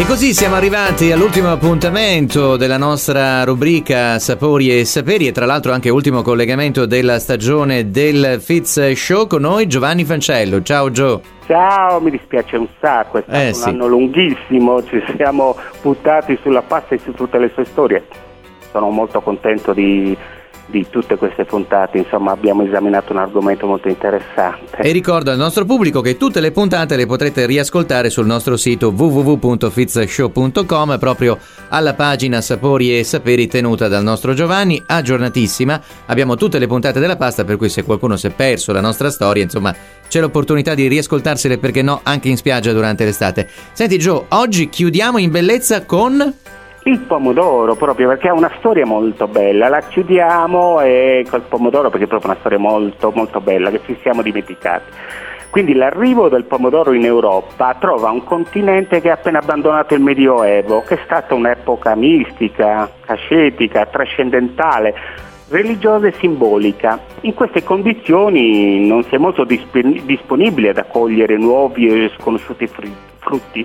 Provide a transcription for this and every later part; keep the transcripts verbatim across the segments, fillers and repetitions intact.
così siamo arrivati all'ultimo appuntamento della nostra rubrica Sapori e Saperi e tra l'altro anche ultimo collegamento della stagione del Fitz Show. Con noi Giovanni Fancello. Ciao Gio. Ciao, mi dispiace un sacco, è stato Eh, un sì. anno lunghissimo, ci siamo buttati sulla pasta e su tutte le sue storie. Sono molto contento di, di tutte queste puntate, insomma abbiamo esaminato un argomento molto interessante. E ricordo al nostro pubblico che tutte le puntate le potrete riascoltare sul nostro sito w w w punto fitzshow punto com, proprio alla pagina Sapori e Saperi tenuta dal nostro Giovanni, aggiornatissima. Abbiamo tutte le puntate della pasta, per cui se qualcuno si è perso la nostra storia, insomma, c'è l'opportunità di riascoltarsele, perché no, anche in spiaggia durante l'estate. Senti Gio, oggi chiudiamo in bellezza con... Il pomodoro, proprio perché è una storia molto bella, la chiudiamo e col pomodoro perché è proprio una storia molto molto bella che ci siamo dimenticati. Quindi l'arrivo del pomodoro in Europa trova un continente che ha appena abbandonato il Medioevo, che è stata un'epoca mistica, ascetica, trascendentale, religiosa e simbolica. In queste condizioni non si è molto disp- disponibili ad accogliere nuovi e sconosciuti fr- frutti.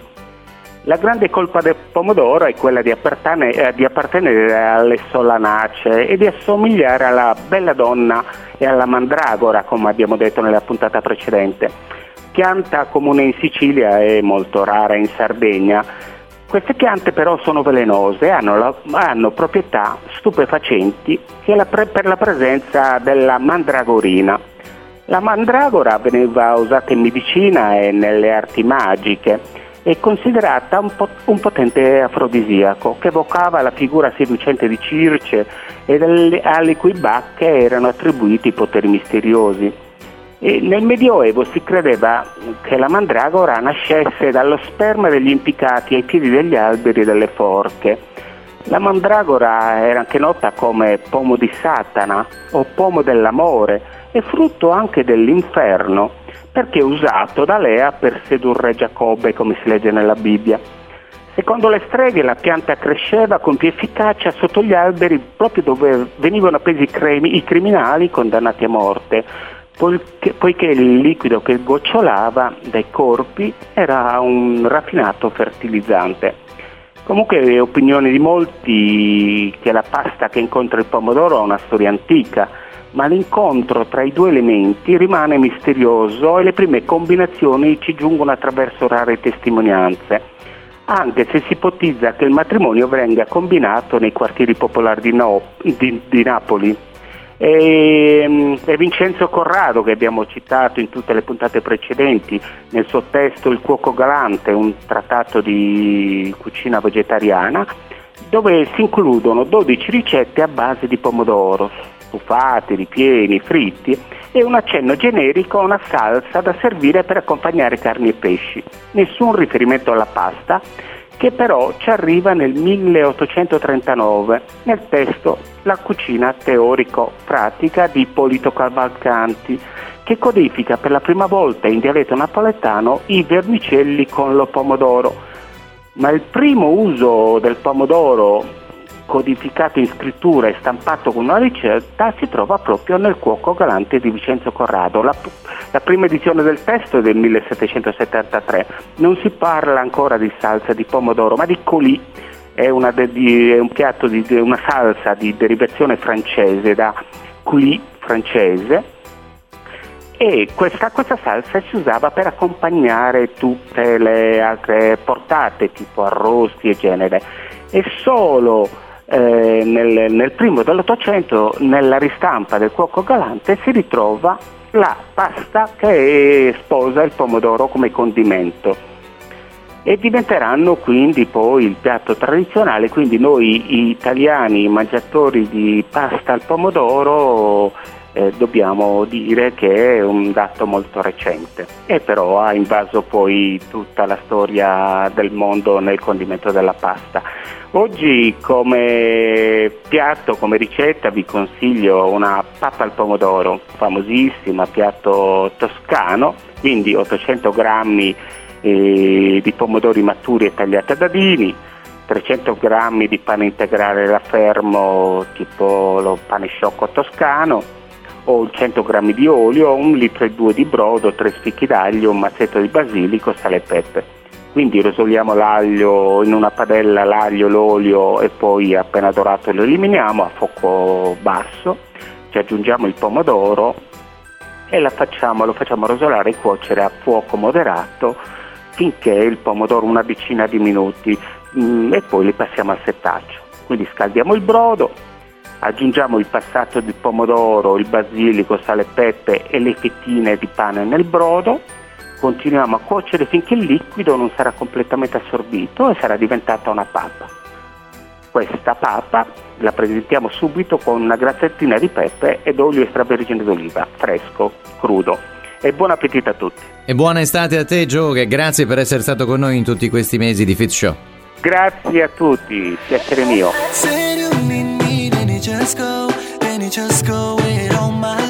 La grande colpa del pomodoro è quella di appartenere, di appartenere alle solanacee e di assomigliare alla bella donna e alla mandragora, come abbiamo detto nella puntata precedente. Pianta comune in Sicilia e molto rara in Sardegna. Queste piante però sono velenose, hanno, la, hanno proprietà stupefacenti sia la pre, per la presenza della mandragorina. La mandragora veniva usata in medicina e nelle arti magiche. È considerata un, po- un potente afrodisiaco che evocava la figura seducente di Circe e delle, alle cui bacche erano attribuiti poteri misteriosi. E nel Medioevo si credeva che la mandragora nascesse dallo sperma degli impiccati ai piedi degli alberi e delle forche. La mandragora era anche nota come pomo di Satana o pomo dell'amore e frutto anche dell'inferno, perché usato da Lea per sedurre Giacobbe, come si legge nella Bibbia. Secondo le streghe la pianta cresceva con più efficacia sotto gli alberi proprio dove venivano appesi i, cremi, i criminali condannati a morte, poiché, poiché il liquido che gocciolava dai corpi era un raffinato fertilizzante. Comunque è opinione di molti che la pasta che incontra il pomodoro ha una storia antica, ma l'incontro tra i due elementi rimane misterioso e le prime combinazioni ci giungono attraverso rare testimonianze, anche se si ipotizza che il matrimonio venga combinato nei quartieri popolari di, no, di, di Napoli. E, e Vincenzo Corrado, che abbiamo citato in tutte le puntate precedenti, nel suo testo Il cuoco galante, un trattato di cucina vegetariana, dove si includono dodici ricette a base di pomodoro, stufati, ripieni, fritti e un accenno generico a una salsa da servire per accompagnare carni e pesci. Nessun riferimento alla pasta, che però ci arriva nel milleottocentotrentanove nel testo La cucina teorico-pratica di Ippolito Cavalcanti, che codifica per la prima volta in dialetto napoletano i vermicelli con lo pomodoro. Ma il primo uso del pomodoro codificato in scrittura e stampato con una ricetta si trova proprio nel Cuoco galante di Vincenzo Corrado. La, la prima edizione del testo è del millesettecentosettantatré. Non si parla ancora di salsa di pomodoro, ma di coulis. È, una de, di, è un piatto di, di una salsa di derivazione francese, da coulis francese, e questa, questa salsa si usava per accompagnare tutte le altre portate tipo arrosti e genere. E solo eh, nel, nel primo dell'Ottocento, nella ristampa del Cuoco galante, si ritrova la pasta che sposa il pomodoro come condimento, e diventeranno quindi poi il piatto tradizionale. Quindi noi italiani mangiatori di pasta al pomodoro eh, dobbiamo dire che è un dato molto recente, e però ha invaso poi tutta la storia del mondo nel condimento della pasta. Oggi come piatto, come ricetta, vi consiglio una pappa al pomodoro, famosissima, piatto toscano, quindi ottocento grammi eh, di pomodori maturi e tagliati a dadini, trecento grammi di pane integrale raffermo tipo lo pane sciocco toscano, o cento grammi di olio, un litro e due di brodo, tre spicchi d'aglio, un mazzetto di basilico, sale e pepe. Quindi rosoliamo l'aglio in una padella, l'aglio, l'olio e poi appena dorato lo eliminiamo a fuoco basso, ci aggiungiamo il pomodoro e la facciamo, lo facciamo rosolare e cuocere a fuoco moderato finché il pomodoro, una decina di minuti, mh, e poi li passiamo al settaggio. Quindi scaldiamo il brodo, aggiungiamo il passato di pomodoro, il basilico, sale e pepe e le fettine di pane nel brodo. Continuiamo a cuocere finché il liquido non sarà completamente assorbito e sarà diventata una pappa. Questa pappa la presentiamo subito con una grazzettina di pepe ed olio extravergine d'oliva, fresco, crudo. E buon appetito a tutti. E buona estate a te, Joe, grazie per essere stato con noi in tutti questi mesi di Fitz Show. Grazie a tutti, piacere mio.